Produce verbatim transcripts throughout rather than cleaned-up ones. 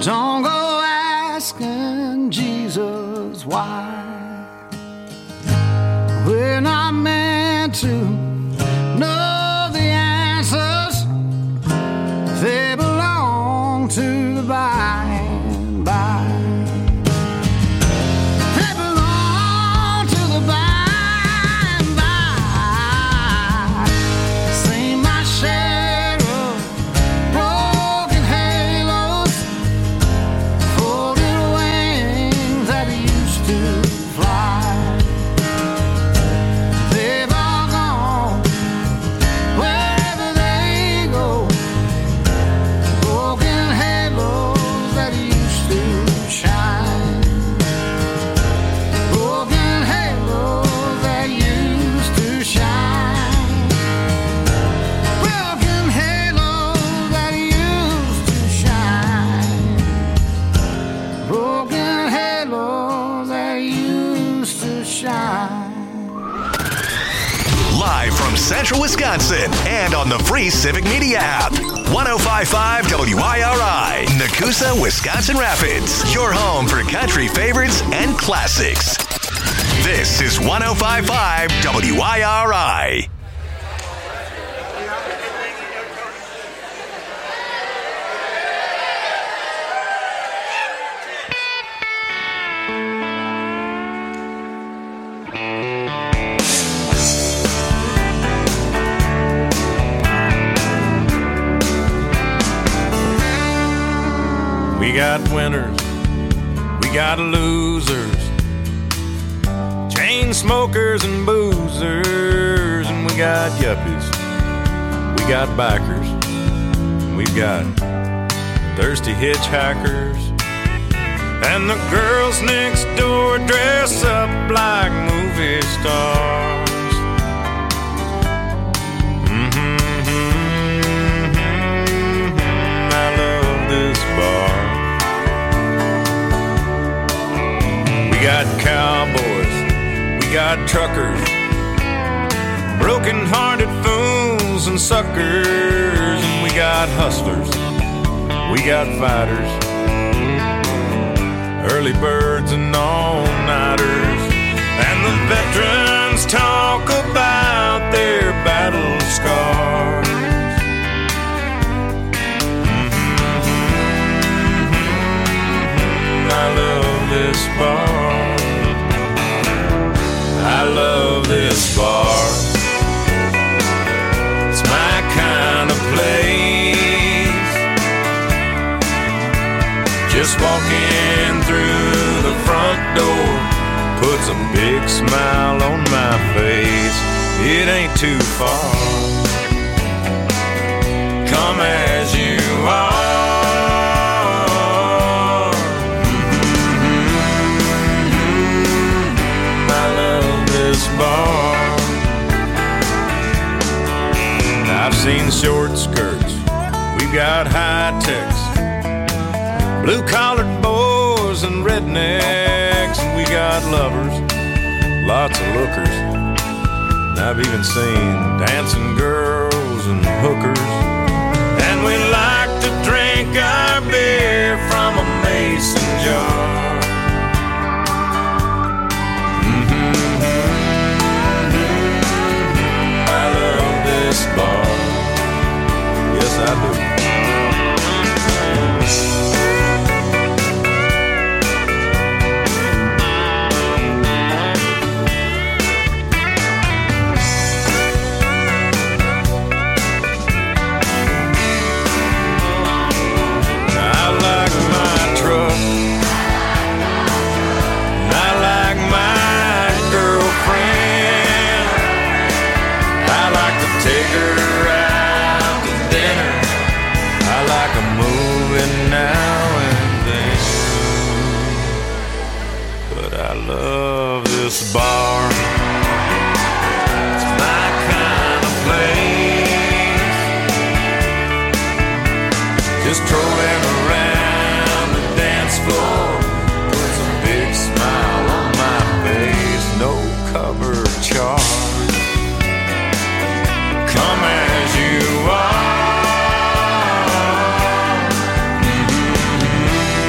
Don't go asking Jesus why. We're not meant to know the answers. They belong to the by and by. They belong to the by and by. See my share of broken halos, folded wings that used to fly. They've all gone wherever they go. Broken halos that used to shine. Broken halos that used to shine. Broken halos that used to shine. Broken halos that used to shine. Live from Central Wisconsin and on the free Civic Media app. one oh five point five W I R I, Nakusa, Wisconsin Rapids. Your home for country favorites and classics. This is one oh five point five W I R I. We got winners, we got losers, chain smokers and boozers, and we got yuppies, we got bikers, and we've got thirsty hitchhikers, and the girls next door dress up like movie stars. Mm-hmm, mm-hmm, I love this bar. We got cowboys, we got truckers, broken-hearted fools and suckers, and we got hustlers, we got fighters, early birds and all-nighters, and the veterans talk about their battle scars. Mm-hmm, I love this bar. I love this bar. It's my kind of place. Just walking through the front door puts a big smile on my face. It ain't too far. Come as you are. Bar. I've seen short skirts, we've got high techs, blue-collared boys and rednecks, and we got lovers, lots of lookers, and I've even seen dancing girls and hookers, and we like to drink our beer from a mason jar. Bar. Yes, I do. I like my truck. I like my girlfriend. I like to take her out to dinner. I like a movie now and then. But I love this bar. It's my kind of place. Just strolling around the dance floor puts a big smile on my face. No cover charge. Come as you are. Mm-hmm.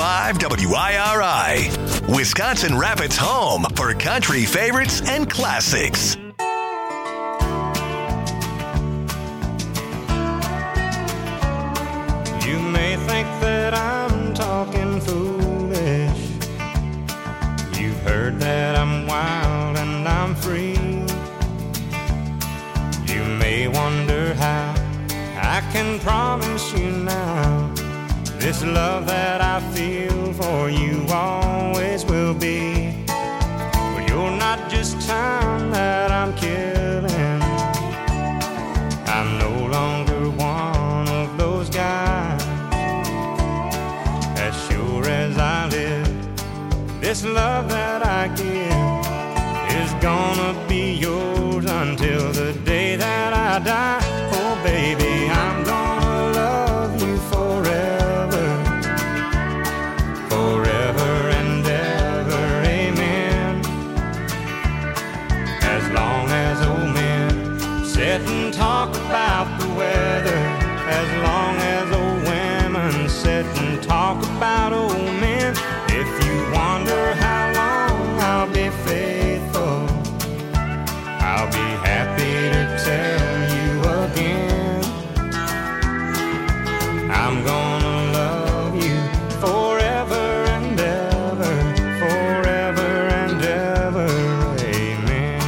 five W I R I. Wisconsin Rapids' home for country favorites and classics. You may think that I'm talking foolish. You've heard that I'm wild and I'm free. You may wonder how I can promise you now this love that I feel for you always will be. But you're not just time that I'm killing. I'm no longer one of those guys. As sure as I live, this love that I give is gonna be yours until the day that I die. Oh baby, I'm gonna love you forever, forever and ever, amen. As long as old men sit and talk about the weather, as long as old women sit and talk about old men. If you wonder how long I'll be faithful, I'll be happy to tell you again. I'm gonna love you forever and ever, forever and ever, amen.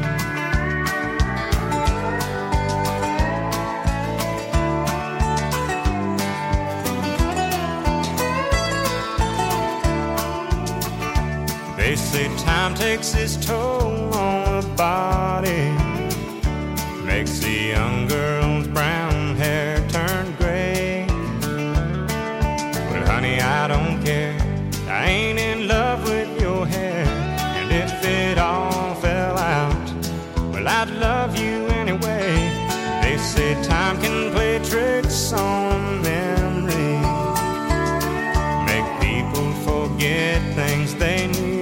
They say time takes its toll on the body, makes the young girl's brown hair turn gray. But honey, I don't care, I ain't in love with your hair. And if it all fell out, well, I'd love you anyway. They say time can play tricks on memory, make people forget things they knew.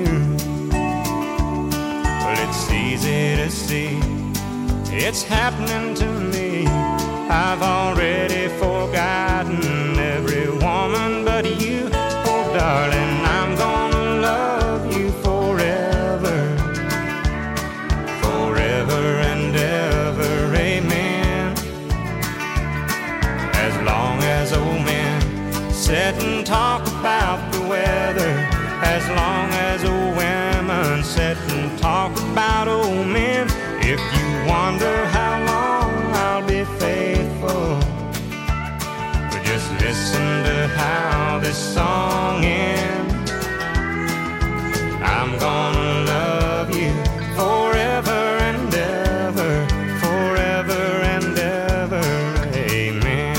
It's easy to see, it's happening to me. I've already forgotten every woman but you. Oh darling, I'm gonna love you forever, forever and ever, amen. As long as old men sit and talk about the weather, as long as old women sit and talk about old men. If you wonder how long I'll be faithful, but just listen to how this song ends. I'm gonna love you forever and ever, forever and ever, amen.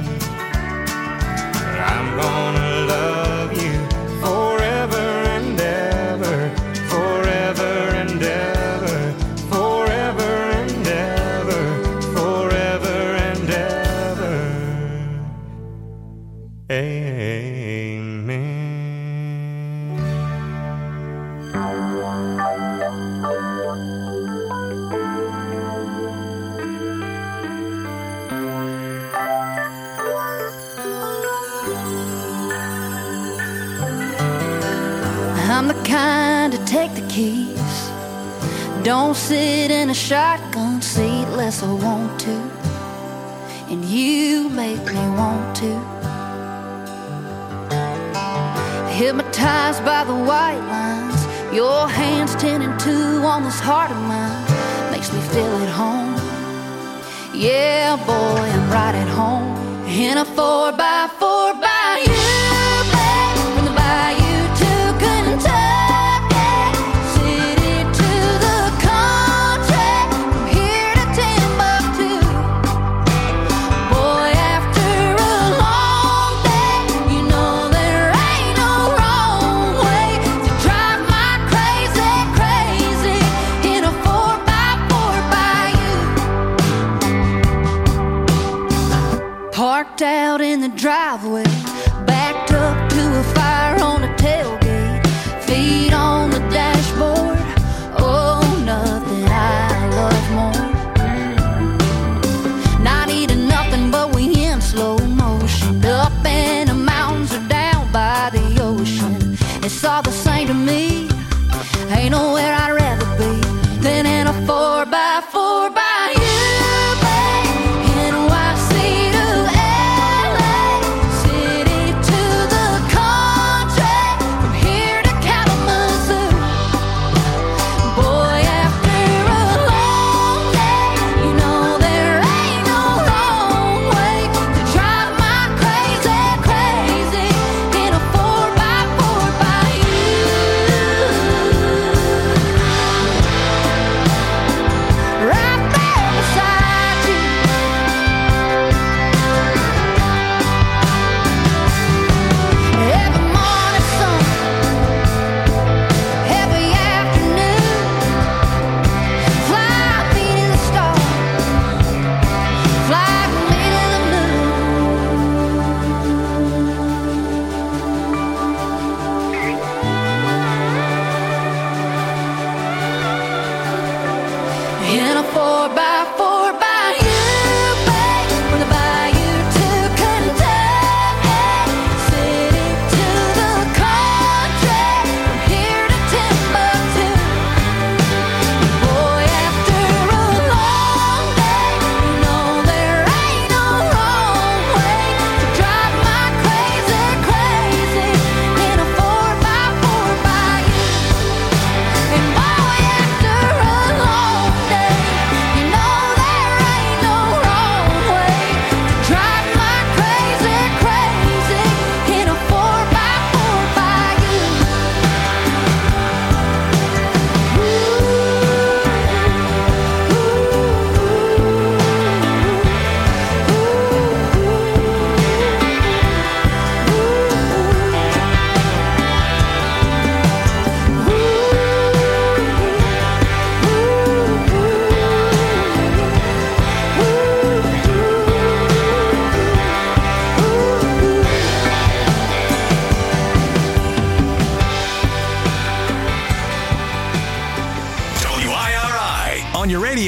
I'm gonna love you forever and ever, forever and ever, forever and ever, forever and ever, amen. I'm the kind to take the keys, don't sit in a shotgun seat unless I want to, and you make me want to. Hypnotized by the white lines, your hands ten and two on this heart of mine, makes me feel at home. Yeah, boy, I'm right at home in a four by four by you, babe, from the bayou. Parked out in the driveway, backed up to a fire on the tailgate, feet on the dashboard. Oh, nothing I love more. Not eating nothing but we in slow motion, up in the mountains or down by the ocean.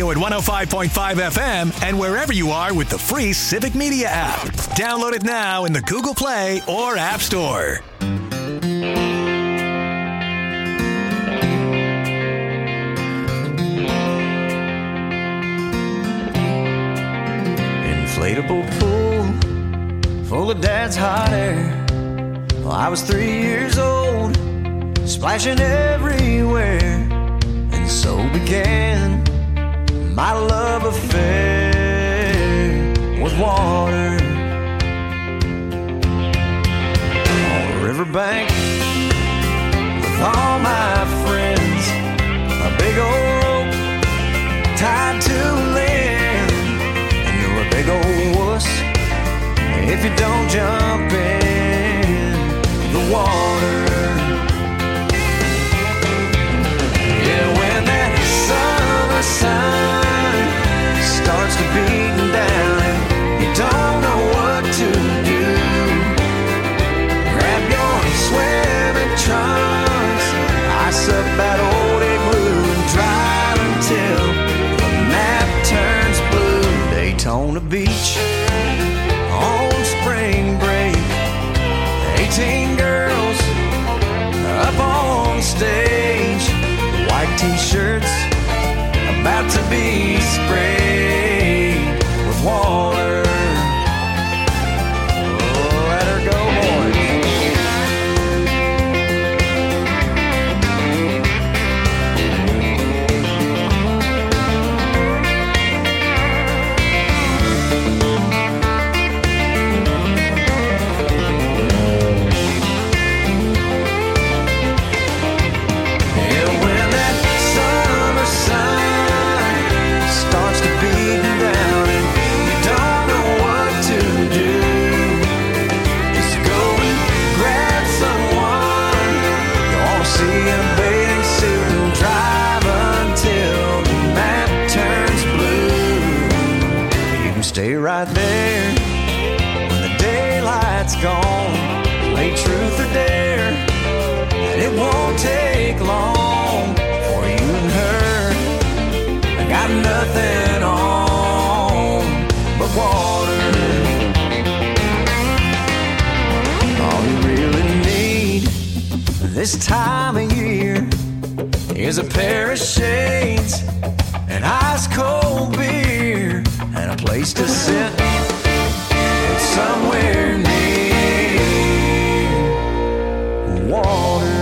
at one oh five point five F M and wherever you are with the free Civic Media app. Download it now in the Google Play or App Store. Inflatable pool full of dad's hot air. Well, I was three years old, splashing everywhere, and so began my love affair with water. On the riverbank with all my friends, a big old rope tied to land, and you're a big old wuss if you don't jump in the water. Yeah, when that summer sun starts to beat down and you don't know what to do, grab your swimming trunks, ice up that old igloo, and drive until the map turns blue. Daytona Beach on spring break, eighteen girls up on stage, white t-shirts about to be sprayed with water. Oh, let her go, boys. Stay right there when the daylight's gone. Play truth or dare, and it won't take long for you and her. I got nothing on but water. All you really need this time of year is a pair of shades, an ice cold beer, and a place to sit somewhere near water.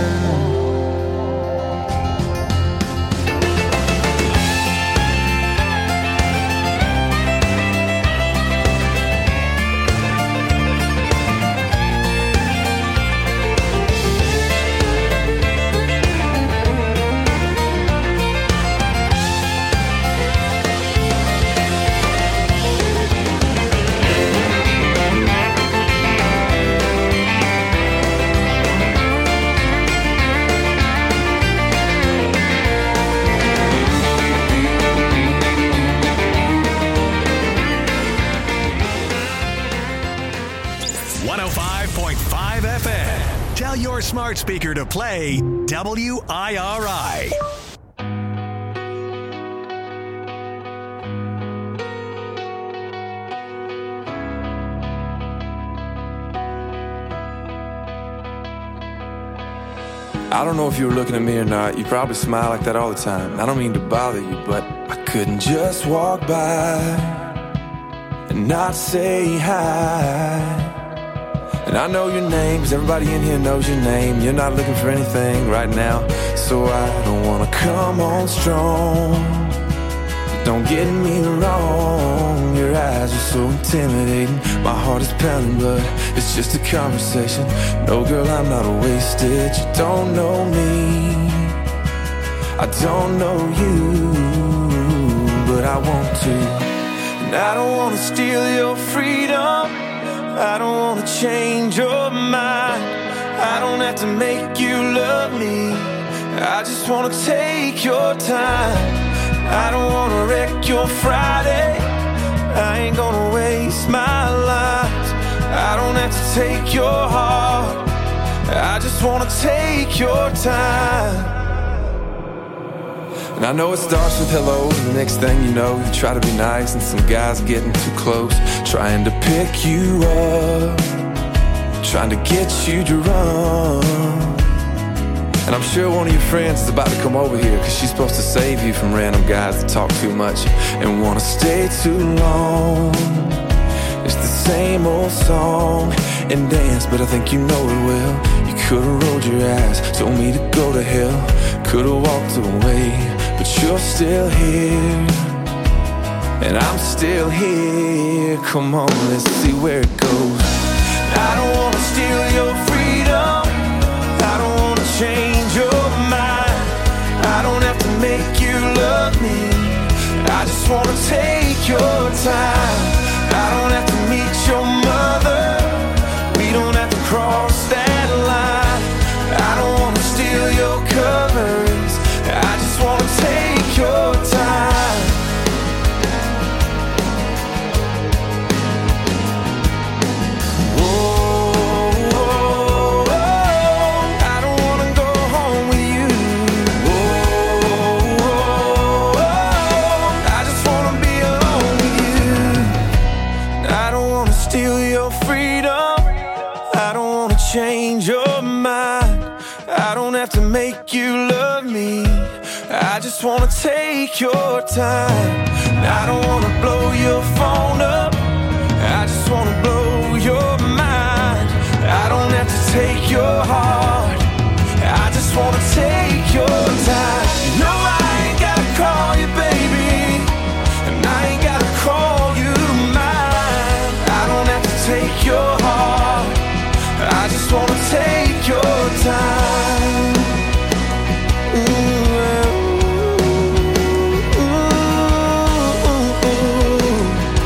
one oh five point five F M. Tell your smart speaker to play W I R I. I don't know if you were looking at me or not. You probably smile like that all the time. I don't mean to bother you, but I couldn't just walk by and not say hi. And I know your name, cause everybody in here knows your name. You're not looking for anything right now, so I don't wanna come on strong. Don't get me wrong, your eyes are so intimidating. My heart is pounding, but it's just a conversation. No, girl, I'm not wasted. You don't know me, I don't know you, but I want to. And I don't wanna steal your freedom, I don't wanna change your mind. I don't have to make you love me, I just wanna take your time. I don't wanna wreck your Friday, I ain't gonna waste my life. I don't have to take your heart, I just wanna take your time. And I know it starts with hello, and the next thing you know, you try to be nice, and some guy's getting too close, trying to pick you up, trying to get you to run. And I'm sure one of your friends is about to come over here, cause she's supposed to save you from random guys that talk too much and wanna stay too long. It's the same old song and dance, but I think you know it well. You could've rolled your eyes, told me to go to hell, could've walked away, but you're still here, and I'm still here. Come on, let's see where it goes. I don't wanna steal your freedom, I don't wanna change your mind, I don't have to make you love me, I just wanna take your time. I don't have to meet your mother, we don't have to cross that line. I don't wanna steal your covers, I just wanna take your time. Oh, oh, oh, I don't wanna go home with you. Oh, oh, oh, I just wanna be alone with you. I don't wanna steal your freedom, I don't wanna change your mind, I don't have to make you love me, I just wanna take your time. I don't wanna blow your phone up, I just wanna blow your mind. I don't have to take your heart, I just wanna take your time. No, I ain't gotta call you baby, and I ain't gotta call you mine. I don't have to take your heart, I just wanna take your time. Ooh, ooh, ooh, ooh.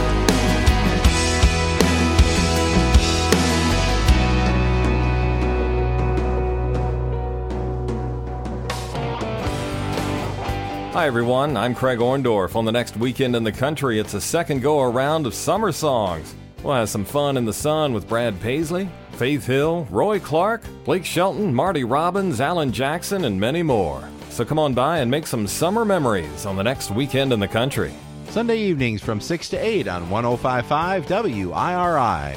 Hi everyone, I'm Craig Orndorff. On the next Weekend in the Country, it's a second go-around of summer songs. We'll have some fun in the sun with Brad Paisley, Faith Hill, Roy Clark, Blake Shelton, Marty Robbins, Alan Jackson, and many more. So come on by and make some summer memories on the next Weekend in the Country. Sunday evenings from six to eight on one oh five point five W I R I.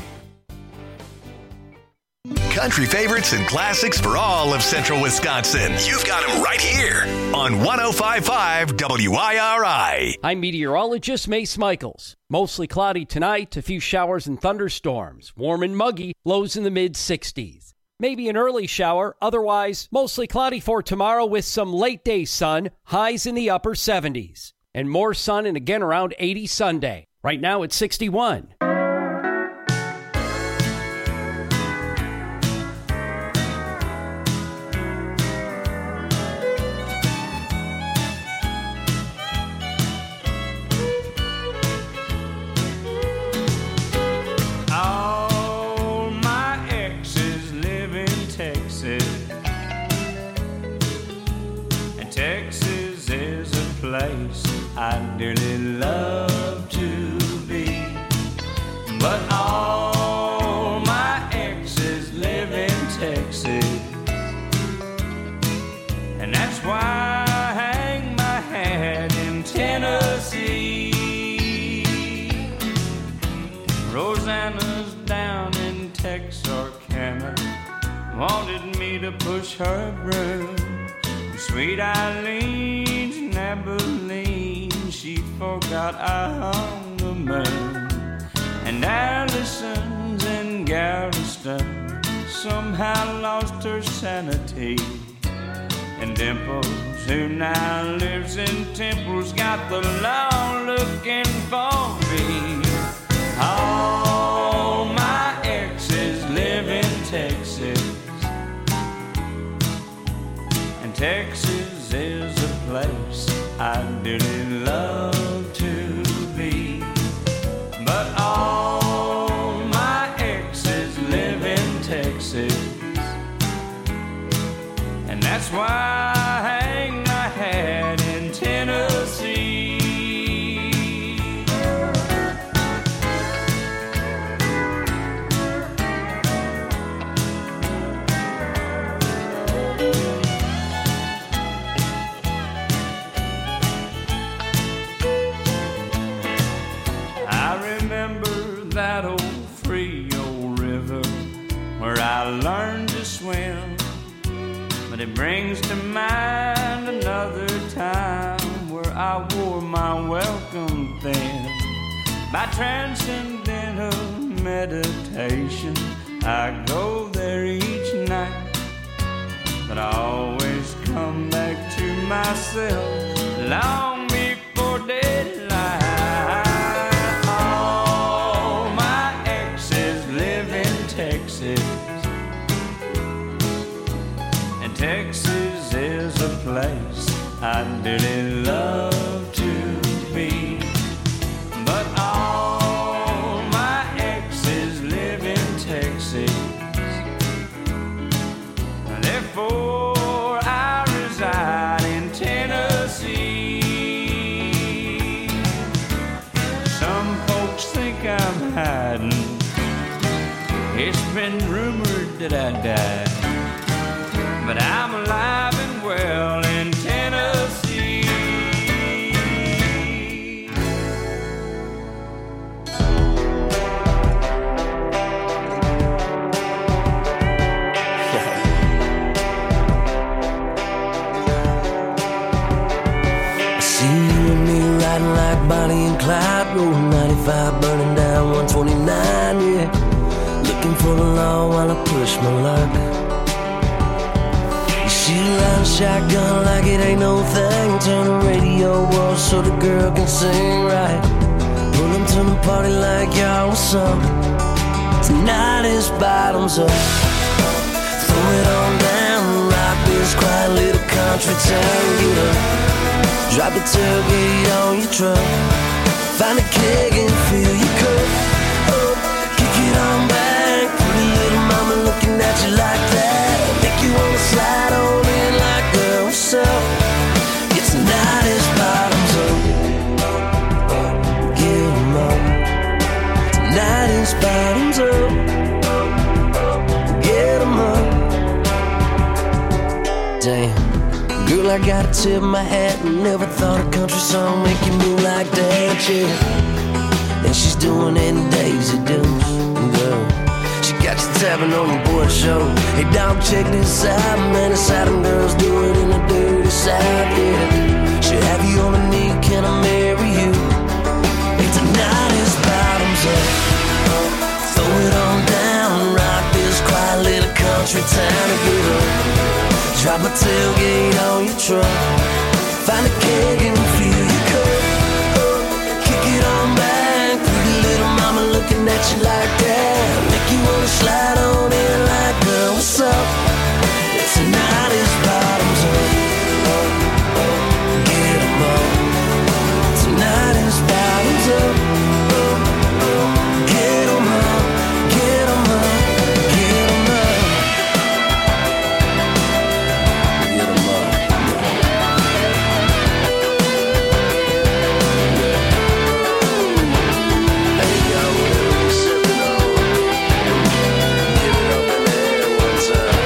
Country favorites and classics for all of central Wisconsin. You've got them right here on one oh five point five W I R I. I'm meteorologist Mace Michaels. Mostly cloudy tonight, a few showers and thunderstorms. Warm and muggy, lows in the mid sixties. Maybe an early shower, otherwise mostly cloudy for tomorrow with some late day sun, highs in the upper seventies. And more sun and again around eighty Sunday. Right now it's sixty-one. I dearly love to be, but all my exes live in Texas, and that's why I hang my hat in Tennessee. Rosanna's down in Texarkana, wanted me to push her broom. Sweet Eileen's in Abilene, she forgot I hung the moon. And Allison's in Galveston, somehow lost her sanity. And Dimples, who now lives in Temple's, got the law looking for me. All my exes live in Texas, and Texas is a place I dearly love to be. But all my exes live in Texas, and that's why I hang my hat in Tennessee. I learned to swim, but it brings to mind another time where I wore my welcome thin. By transcendental meditation, I go there each night, but I always come back to myself long before daylight. All my exes live in Texas, and Texas is a place I dearly love to be. But all my exes live in Texas, therefore I reside in Tennessee. Some folks think I'm hiding, it's been rumored that I died, but I'm alive and well in Tennessee. See you and me riding like Bonnie and Clyde, rolling ninety-five, burning down one twenty-nine, yeah. Looking for the law while I push my luck. She ride shotgun like it ain't no thing. Turn the radio off so the girl can sing right. Pull them to the party like y'all was some. Tonight is bottoms up. Throw it on down, rock this quiet little country town. Get up, drop the tailgate on your truck. Find a keg and fill your cup. Up, kick it on back. Pretty little mama looking at you like that. Make you wanna slide on in like, girl, what's up? It's tonight is bottoms up. Get 'em up. Tonight is bottoms up. Get 'em up. Damn, girl, I gotta tip my hat. Never thought a country song make you move like that, yeah. And she's doing it in Daisy Dukes, girl. She got you tapping on your boy show. Hey, dog, check this out, man. The Southern girls do it in the dirty South, yeah. She'll have you on a knee, can I marry you? Hey, tonight is bottoms up. Throw it on down, rock this quiet little country town and get up. Drop a tailgate on your truck. Find a keg and fill your cup. Up, kick it on back. Pretty little mama looking at you like that. Make you wanna slide on in like, girl, what's up? Tonight is bottoms up. Get 'em up. Tonight is bottoms up. Get 'em up. Get 'em up. Get 'em up. Get 'em up. Hey, yo, whatever you sipping on, give it up in there one time.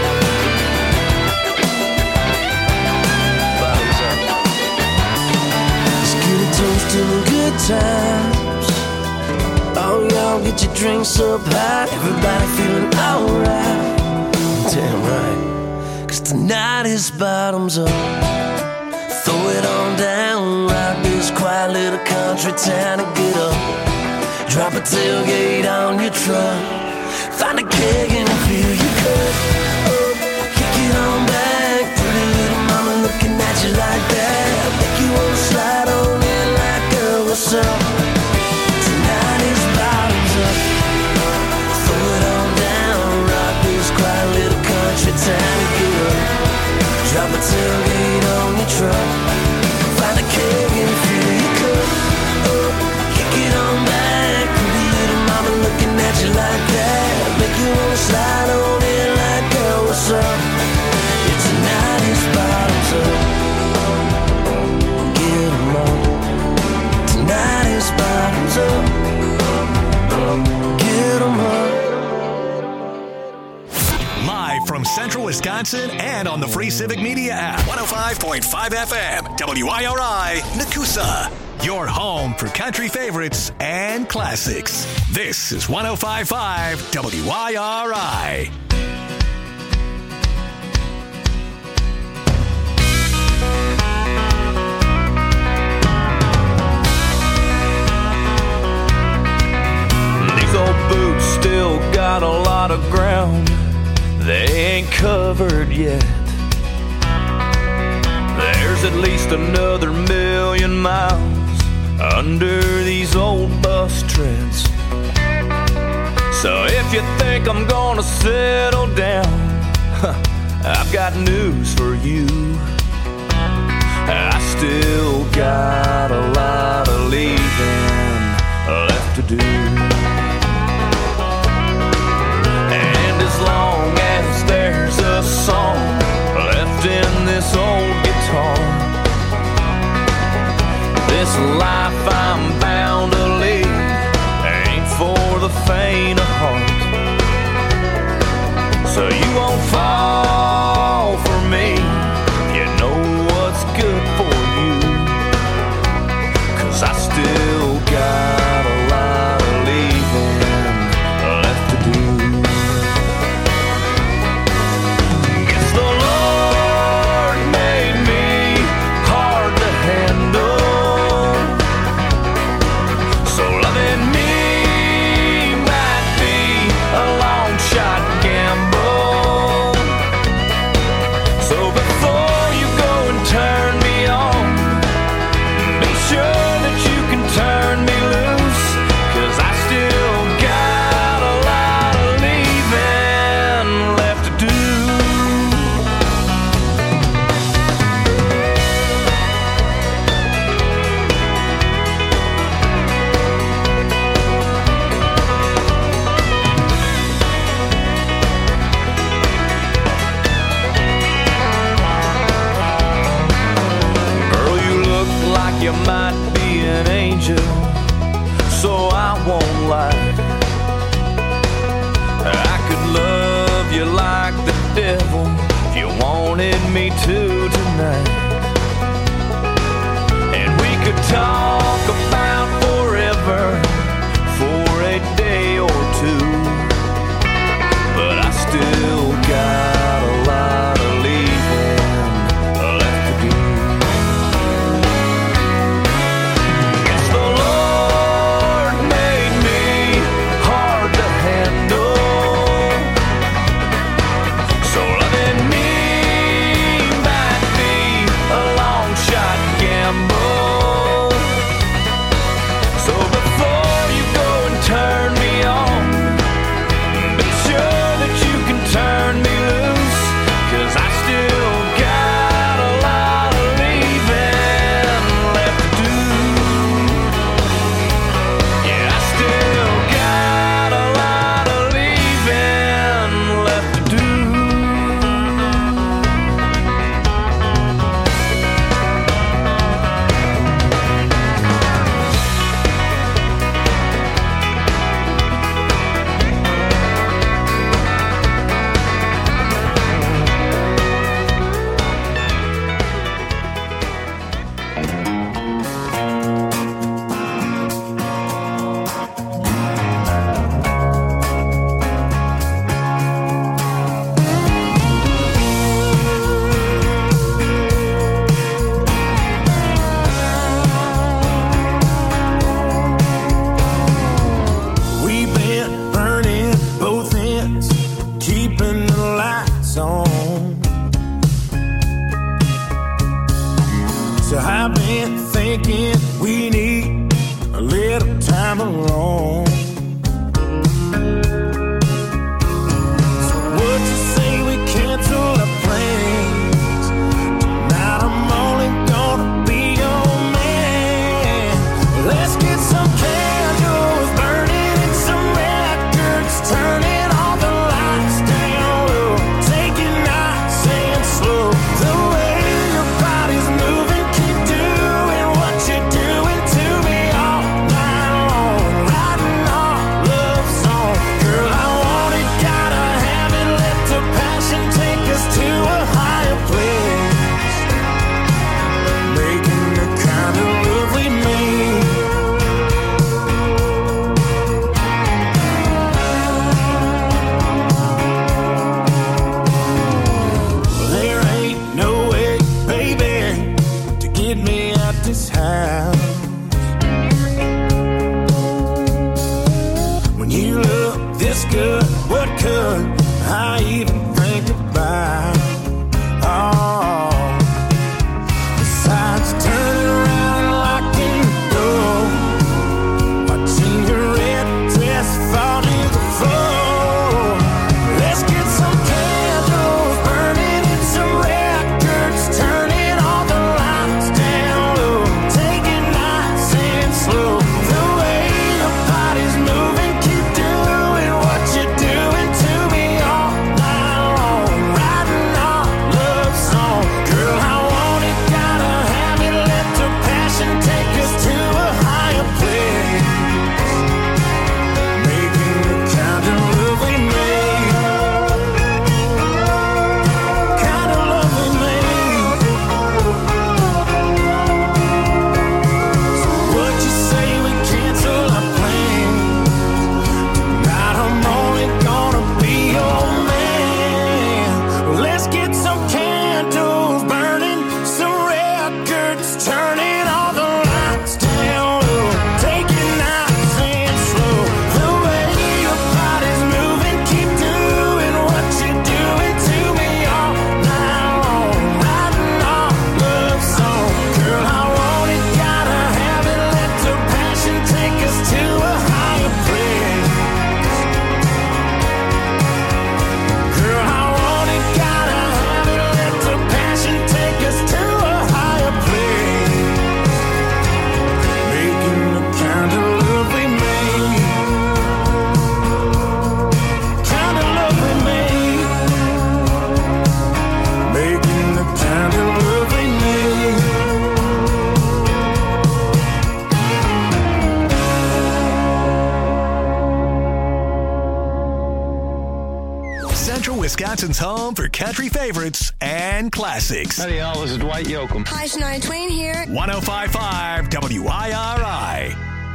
Bottoms up. Let's get a toast to the good times. Oh, y'all get your drinks up high. Everybody feeling alright. Damn right. Cause tonight is bottoms up. Throw it on down, rock this quiet little country town and get up. Drop a tailgate on your truck. Find a keg and fill your cup. Up, kick it on back. Pretty little mama looking at you like that. Make you wanna slide on in like, girl, what's up? Tonight is bottoms up. Throw it on down, rock this quiet little country town and get up. Drop a tailgate on your truck. Find a keg and fill your cup. Up, kick it on back. Pretty little mama looking at you like that. Make you wanna slide on in like, girl, what's up? It's tonight is bottoms up. Get 'em up. Tonight is bottoms up. Get 'em up. Live from Central Wisconsin and on the free Civic Media app. one oh five point five F M, W I R I, Nakusa. Your home for country favorites and classics. This is one oh five point five W I R I. got a lot of ground they ain't covered yet. There's at least another million miles under these old bus treads. So if you think I'm gonna settle down, I've got news for you. I still got a lot of leaving left to do. And as long as there's a song left in this old guitar, this life I'm bound to lead ain't for the faint of heart. So you won't fall for me, you know what's good for you, 'cause I still got a lot of leaving left to do. Guess the Lord made me hard to handle, so loving me might be a long shot gamble. So before you go and turn me on, be sure that you can turn me loose, 'cause I still got a lot of leaving left to do. Girl, you look like you might be an angel, so I won't lie. I could love you like the devil if you wanted me to tonight. And we could talk about forever for a day or two, but I still got a lot of leaving left to do. Guess the Lord made me hard to handle, so loving me might be a long shot gamble. So before you go and turn me on, be sure that you can turn me loose, 'cause I still got a lot of leaving left to do. Yeah, I still got a lot of leaving left to do. We've been burning both ends, keeping the lights on. So I've been thinking we need a little time alone. So would you say we cancel our plans? Tonight I'm only gonna be your man. Let's get some candles burning and some records turning, all the lights down low. Take it nice and slow. The way your body's moving, keep doing what you're doing to me all night long. Riding on Wisconsin's home for country favorites and classics. Howdy, y'all. This is Dwight Yoakam. Hi, Shania Twain here. one oh five point five W I R I.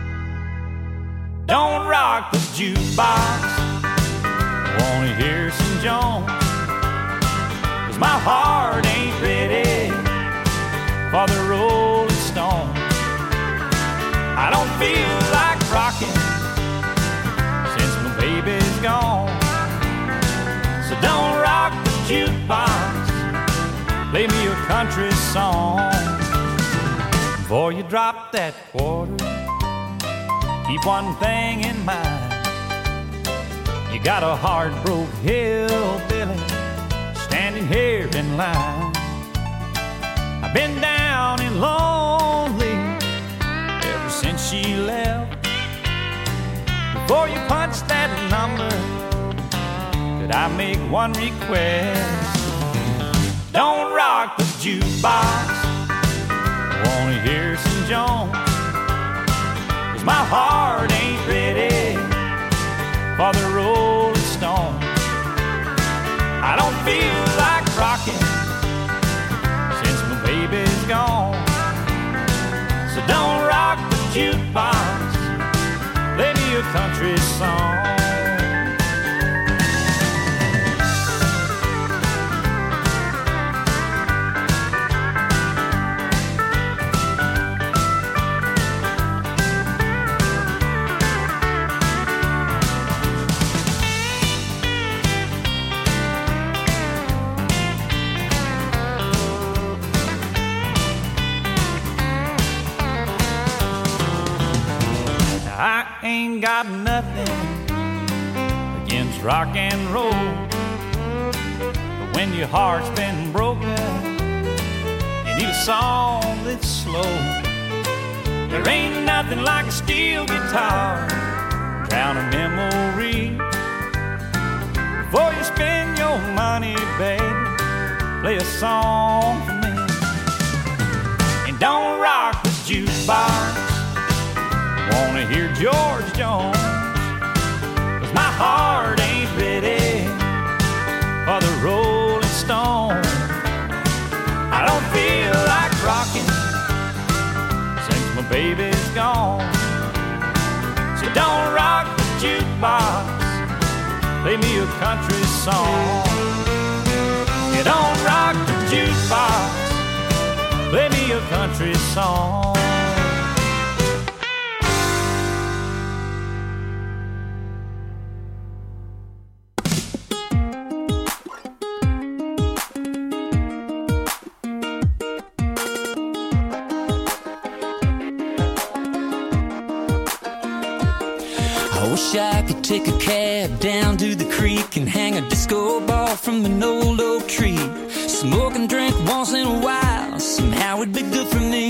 Don't rock the jukebox. I wanna hear some Jones. 'Cause my heart ain't ready for the Rolling Stone. I don't feel like rocking since my baby's gone. So don't rock the jukebox. Play me a country song. Before you drop that quarter, keep one thing in mind. You got a hard-broke hillbilly standing here in line. I've been down and lonely ever since she left. Before you punch that number, could I make one request? Don't rock the jukebox. I wanna hear some Jones. 'Cause my heart ain't ready for the Rolling Stone. I don't feel like rocking since my baby's gone. So don't rock the jukebox. Play me a country song. I ain't got nothing against rock and roll, but when your heart's been broken, you need a song that's slow. There ain't nothing like a steel guitar, drown a memory. Before you spend your money, baby, play a song for me. And don't rock the jukebox. Wanna hear George Jones. 'Cause my heart ain't ready for the Rolling Stone. I don't feel like rocking since my baby's gone. So don't rock the jukebox. Play me a country song. You don't rock the jukebox. Play me a country song. I wish I could take a cab down to the creek and hang a disco ball from an old oak tree. Smoke and drink once in a while, somehow it'd be good for me.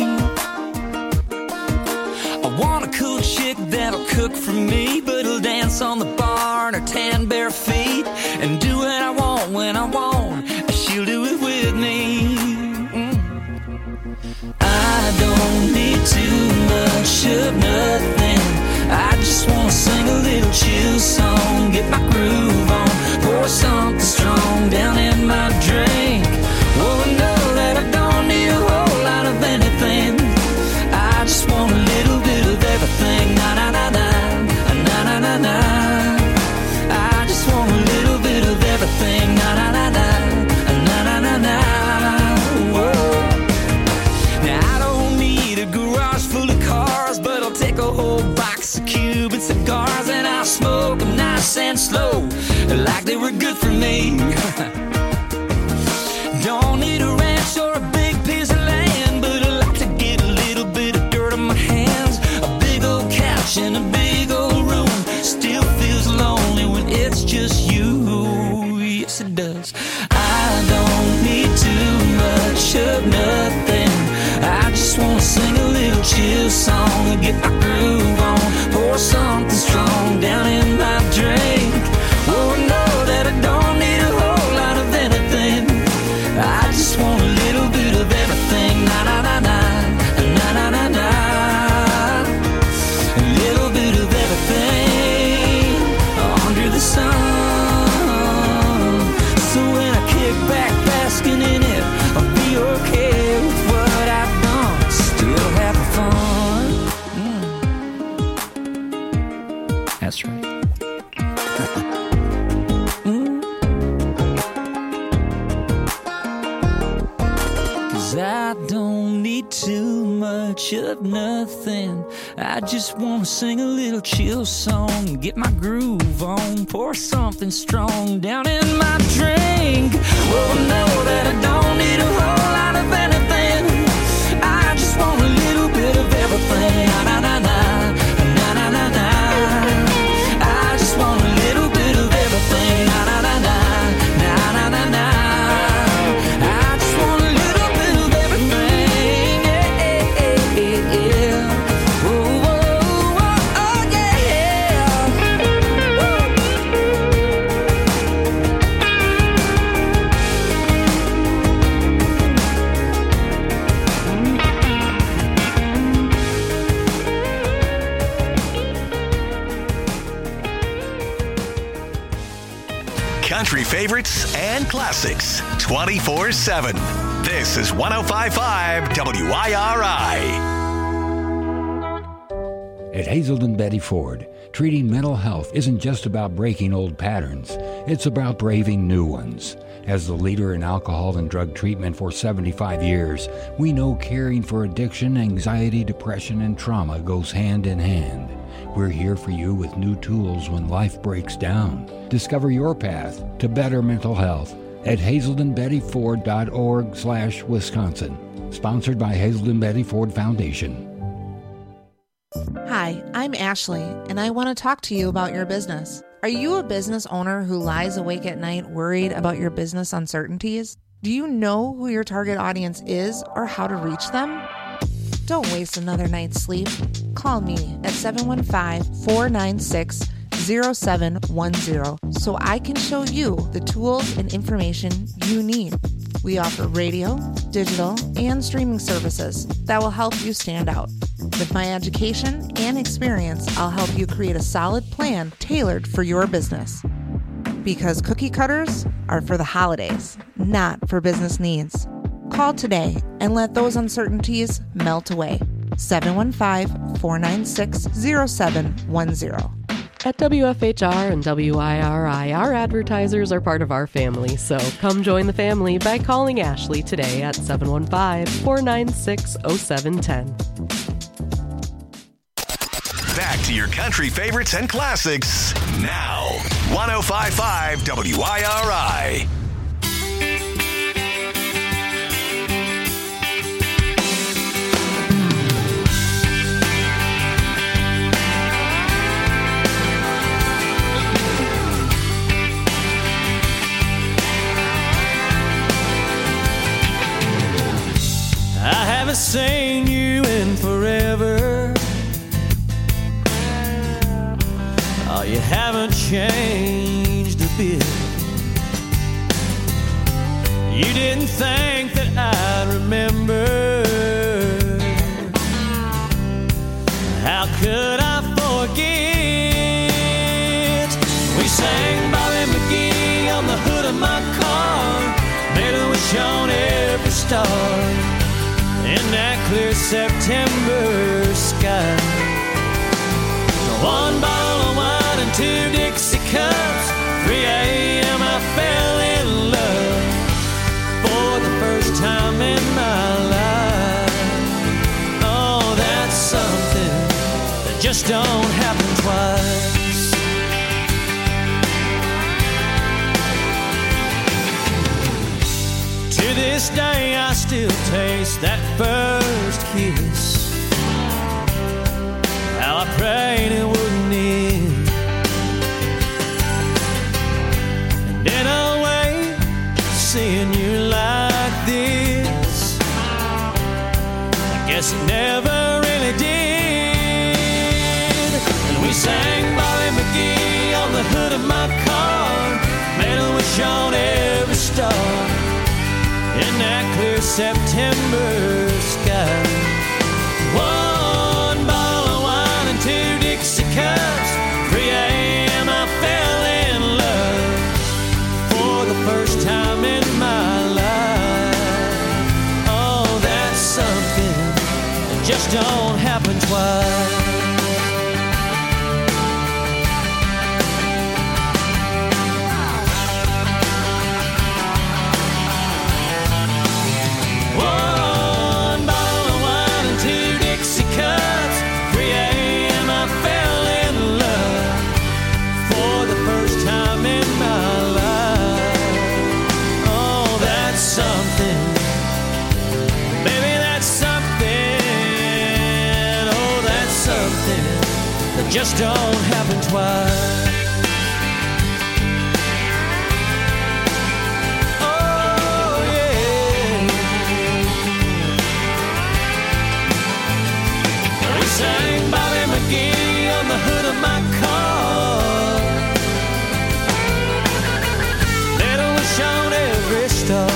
I want a cool chick that'll cook for me, but will dance on the bar in her tan bare feet and do what I want when I want. She'll do it with me. Mm. I don't need too much of nothing. I just wanna sing a little chill song, get my groove on, pour something strong down in my drink. Oh, I know that I don't need a whole lot of anything. I just want a little bit of everything. Na na na na, na na na na. I just want a little bit of everything. Na na na na, na na na na. Whoa. Now I don't need a garage full of cars, but I'll take a whole box of Cuban cigars and I'll smoke them nice and slow, like they were good for me. Don't need a ranch or a big piece of land, but I like to get a little bit of dirt on my hands. A big old couch in a big old room still feels lonely when it's just you. Yes, it does. I don't need too much of nothing. I just wanna sing a little chill song and get my groove on, pour something strong down in my drink. Oh, I know that I don't need a whole lot of anything. I just want a little bit of everything. Na na na na, na na na na. A little bit of everything under the sun. 'cause I don't need too much of nothing. I just wanna sing a little chill song, get my groove on, pour something strong down in my drink. Oh, know that I don't need a whole lot of anything. I just want a little bit of everything. Na na na na, na na na na. I just want a little bit of everything. Na na na na, na na na na. I just want a little bit of everything. Yeah, yeah, yeah, yeah. Oh, oh, oh, oh, yeah. Country favorites and classics twenty-four seven. This is one oh five point five W I R I. At Hazelden Betty Ford, treating mental health isn't just about breaking old patterns. It's about braving new ones. As the leader in alcohol and drug treatment for seventy-five years, we know caring for addiction, anxiety, depression, and trauma goes hand in hand. We're here for you with new tools when life breaks down. Discover your path to better mental health at hazelden betty ford dot org slash Wisconsin. Sponsored by Hazelden Betty Ford Foundation. Hi, I'm Ashley, and I want to talk to you about your business. Are you a business owner who lies awake at night worried about your business uncertainties? Do you know who your target audience is or how to reach them? Don't waste another night's sleep. Call me at seven one five, four nine six, zero seven one zero so I can show you the tools and information you need. We offer radio, digital, and streaming services that will help you stand out. With my education and experience, I'll help you create a solid plan tailored for your business. Because cookie cutters are for the holidays, not for business needs. Call today and let those uncertainties melt away. seven one five, four nine six, zero seven one zero. At W F H R and W I R I, our advertisers are part of our family, so come join the family by calling Ashley today at seven one five, four nine six, zero seven one zero. Back to your country favorites and classics now. one oh five point five W I R I. I haven't seen you in forever. Oh, you haven't changed a bit. You didn't think that I'd remember. How could I forget? We sang Bobby McGee on the hood of my car, made a wish on every star in that clear September sky. One bottle of wine and two Dixie cups. three a.m. I fell in love for the first time in my life. Oh, that's something that just don't happen twice. To this day I still taste that first kiss. How I prayed it wouldn't end. And in a way, seeing you like this, I guess it never really did. And we sang Bobby McGee on the hood of my car, made a wish on every star in that clear September sky. One bottle of wine and two Dixie cups. three a.m. I fell in love for the first time in my life. Oh, that's something that just don't happen twice. Whoa. just don't happen twice. Oh, yeah. We sang Bobby McGee on the hood of my car. Little wish on every star.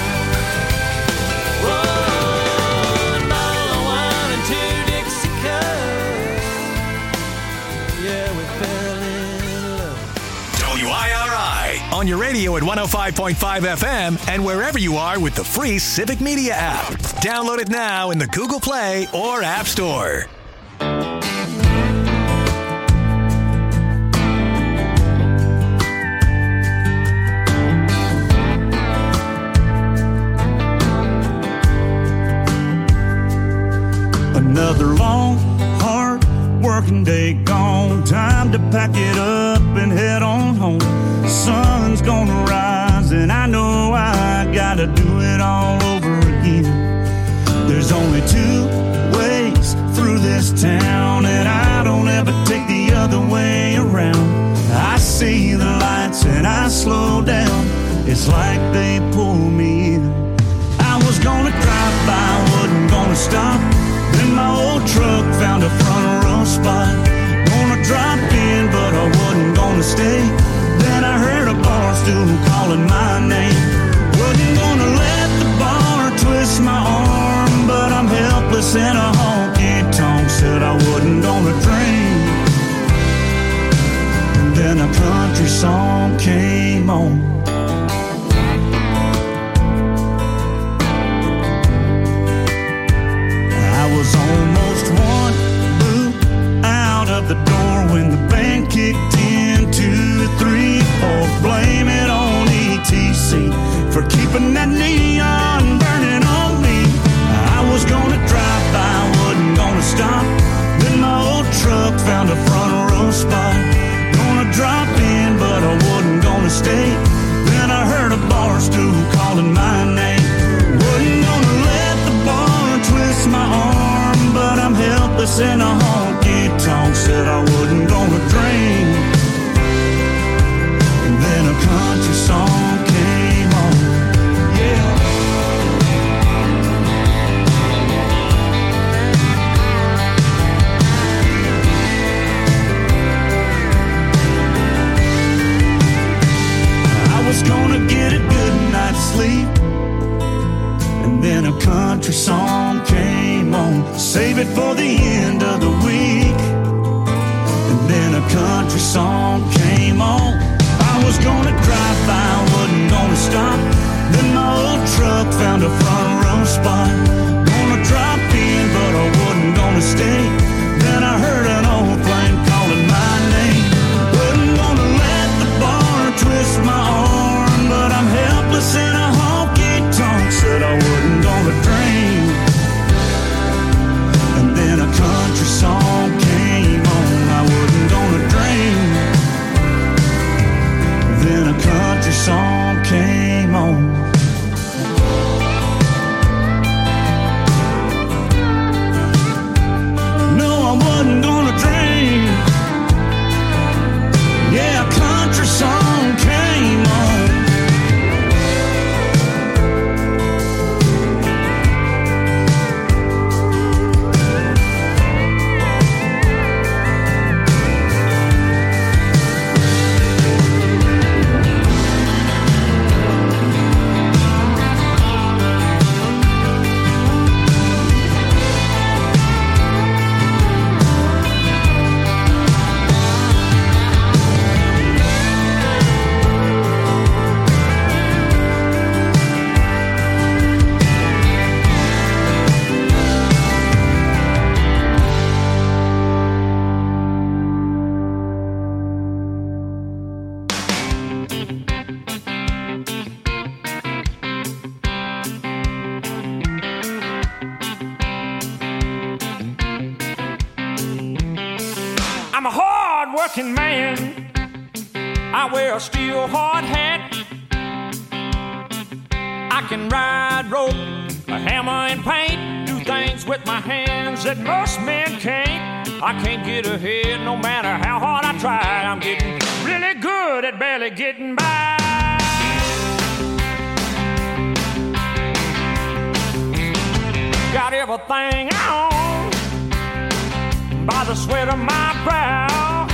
On your radio at one oh five point five F M and wherever you are with the free Civic Media app. Download it now in the Google Play or App Store. Another long, hard working day gone. Time to pack it up and head on home. Sun's gonna rise and I know I gotta do it all over again. There's only two ways through this town and I don't ever take the other way around. I see the lights and I slow down. It's like they pull me in. I was gonna drive by, wasn't gonna stop. Then my old truck found a front row spot. Gonna drop in, but I wasn't gonna stay. Then I heard a bar stool calling my name. Wasn't gonna let the bar twist my arm, but I'm helpless in a honky-tonk. Said I wasn't gonna drink. And then a country song came on. I was almost one boot out of the door when the band kicked in. Two, three, four, blame it on E T C for keeping that neon burning on me. I was gonna drive by, wasn't gonna stop. Then my old truck found a front row spot. Gonna drop in, but I wasn't gonna stay. Then I heard a bar stool calling my name. Wasn't gonna let the bar twist my arm, but I'm helpless in a honky-tonk. Said I wasn't gonna drink. And then a country song came on. Yeah. I was gonna get a good night's sleep. And then a country song came on. Save it for the end of the week. And then a country song came on. I was gonna drive by, wasn't gonna stop. Then my old truck found a front row spot. Gonna drop in, but I wasn't gonna stay. Then I heard an old flame calling my name. Wasn't gonna let the bar twist my arm, but I'm helpless in a honky-tonk. Said I wasn't gonna drink. And then a country song came on. I wasn't gonna drink. Then a country song came on. No, I wasn't gonna drink. Yeah, a country song came on. I'm a hard-working man. I wear a steel hard hat. I can ride rope, a hammer and paint, do things things with my hands that most men can't. I can't get ahead no matter how hard I try. I'm getting really good at barely getting by. Got everything I own by the sweat of my brow.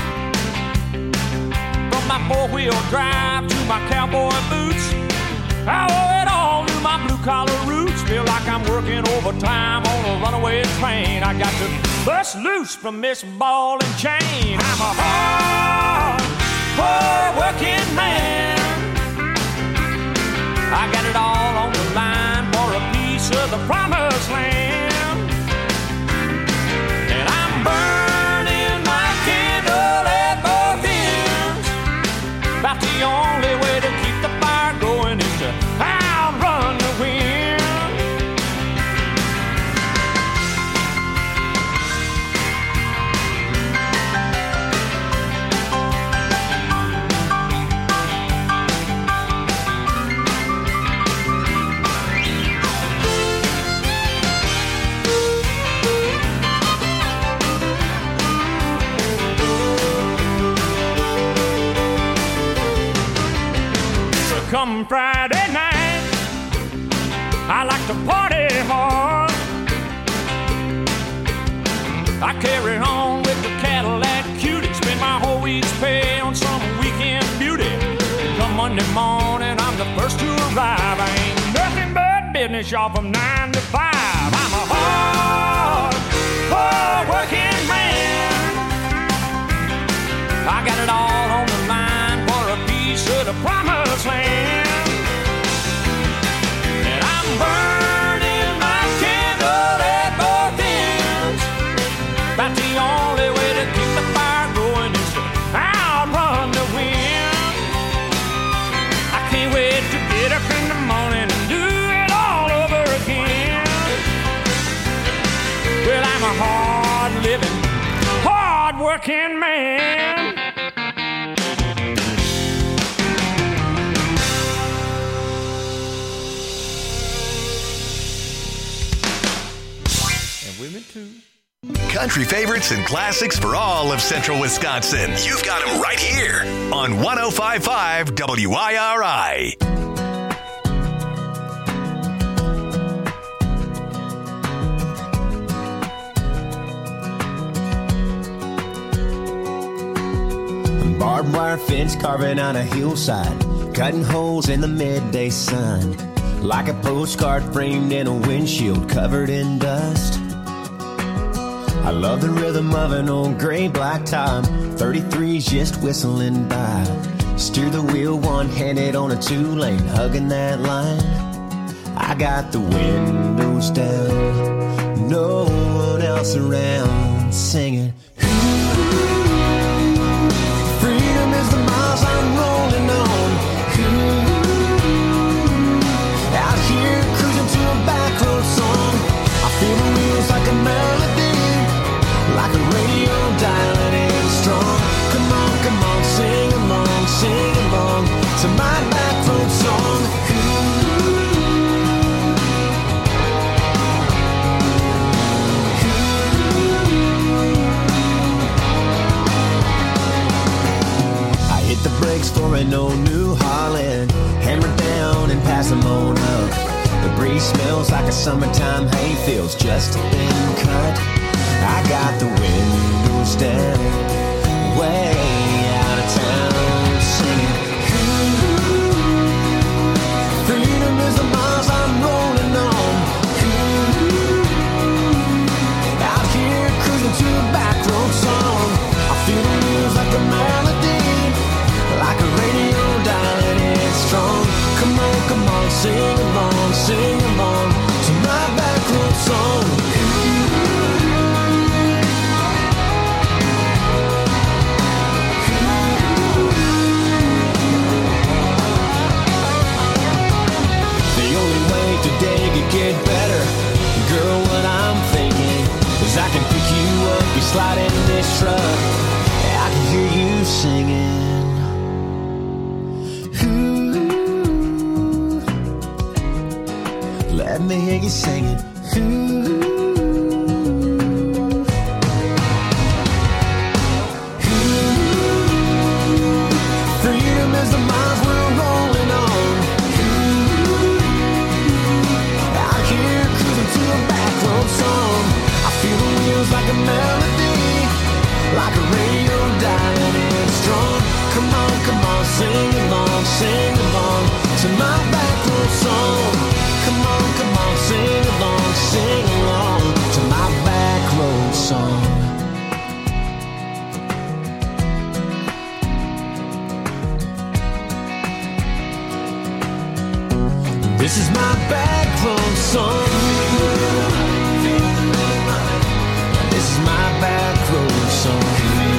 From my four-wheel drive to my cowboy boots, I owe it all to my blue-collar roots. Feel like I'm working overtime on a runaway train. I got to bust loose from this ball and chain. I'm a hard, hard-working man. I got it all on the line for a piece of the promised land. And I'm burning my candle at both ends. About the only way to keep the fire going is to outrun the wind. Come Friday night, I like to party hard. I carry on with the Cadillac Cutie, spend my whole week's pay on some weekend beauty. Come Monday morning, I'm the first to arrive. I ain't nothing but business, y'all, from nine to five. I'm a hard, hard working man. I got it all on the line for a piece of the promised land. And I'm burning my candle at both ends. About the only way to keep the fire going is to outrun the wind. I can't wait to get up in the morning and do it all over again. Well, I'm a hard-living, hard-working man. Women too. Country favorites and classics for all of Central Wisconsin. You've got them right here on one oh five point five W I R I. Barbed wire fence carving on a hillside, cutting holes in the midday sun, like a postcard framed in a windshield covered in dust. I love the rhythm of an old gray black top, thirty-threes just whistling by. Steer the wheel one-handed on a two-lane, hugging that line. I got the windows down, no one else around, singing. Freedom is the miles I'm rolling on. Out here cruising to a back road song. I feel the wheels like a melody, like a radio dialing in strong. Come on, come on, sing along, sing along to my back road song. I hit the brakes for an old New Holland, hammer down and pass them on up. The breeze smells like a summertime hay feels just a thin cut. I got the windows down, way out of town, singing. Freedom is the miles I'm rolling on. Out here cruising to a back road song. I feel the wheels like a melody, like a radio dialing in strong. Come on, come on, sing along, sing along to my back road song. Today could get better, girl. What I'm thinking is I can pick you up, you slide in this truck, I can hear you singing. Ooh, let me hear you singing. Ooh, road song. Come on, come on, sing along, sing along to my back road song. This is my back road song. This is my back road song.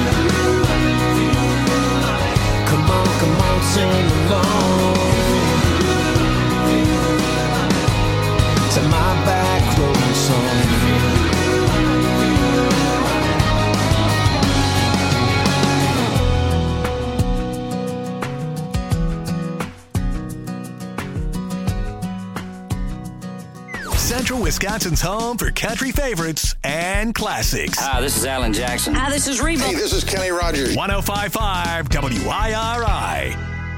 Come on, come on, sing along to my back road song. Central Wisconsin's home for country favorites and classics. Hi, this is Alan Jackson. Hi, this is Reba. Hey, this is Kenny Rogers. one oh five point five W I R I.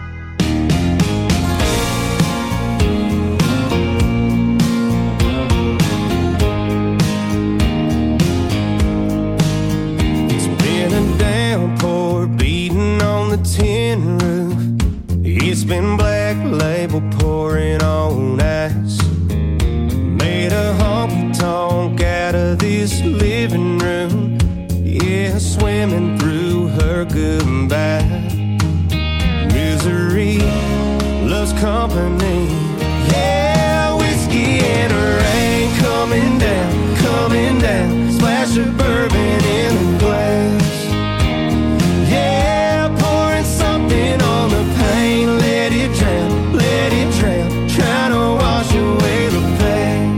It's been a downpour beating on the tin roof. It's been Black Label pouring on ice. Made a honky-tonk out of this living room. Yeah, swimming through her goodbye. Misery loves company. Yeah, whiskey and rain coming down, coming down. Splash of bourbon in the glass. Yeah, pouring something on the pain. Let it drown, let it drown. Trying to wash away the past.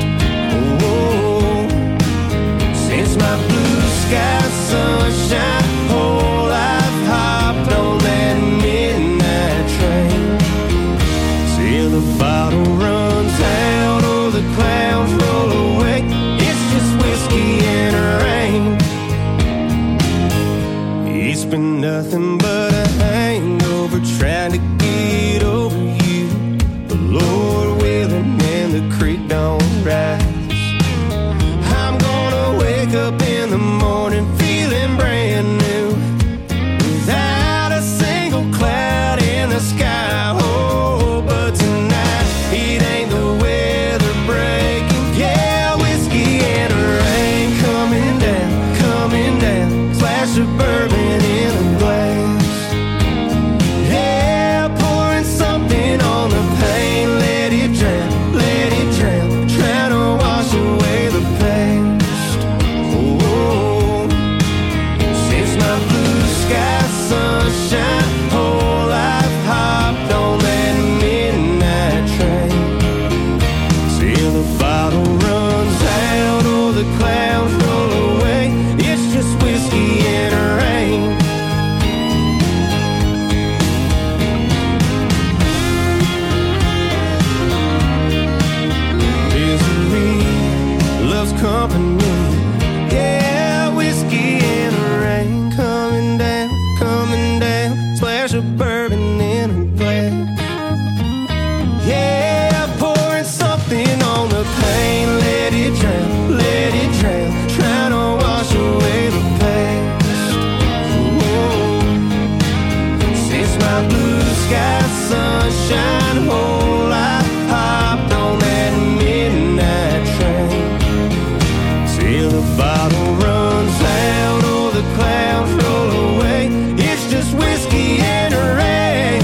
Since my blue sky sunshine, whole life hopped on that midnight train. Till the bottle runs out or the clouds roll away. It's just whiskey and rain. It's been nothing but a hangover trying to get over you. The Lord willing and the creek don't rise. Up in the morning feeling brand new, without a single cloud in the sky. Oh, but tonight it ain't the weather breaking. Yeah, whiskey and rain coming down, coming down. Splash of bourbon in a glass. Yeah, pouring something on the pain. Let it drown, let it drown. Trying to wash away the pain. Sky sunshine, whole life hopped on that midnight train. Till the bottle runs out or the clouds roll away. It's just whiskey and rain. Misery loves company. Yeah, whiskey and rain coming down, coming down, splash of bourbon in a glass. Yeah, pouring something on the pain. Let it drown, let it drown. Trying to wash away the past. Whoa. Since my blue sky sunshine, whole life hopped on that midnight train. Till the bottle runs out or the clouds roll away. It's just whiskey and rain.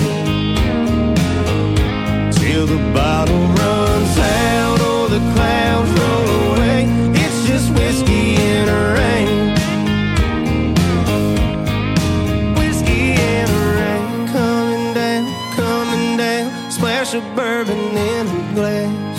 Till the bottle runs out or the clouds roll away. It's just whiskey and rain. Whiskey and rain coming down, coming down. Splash of bourbon in a glass.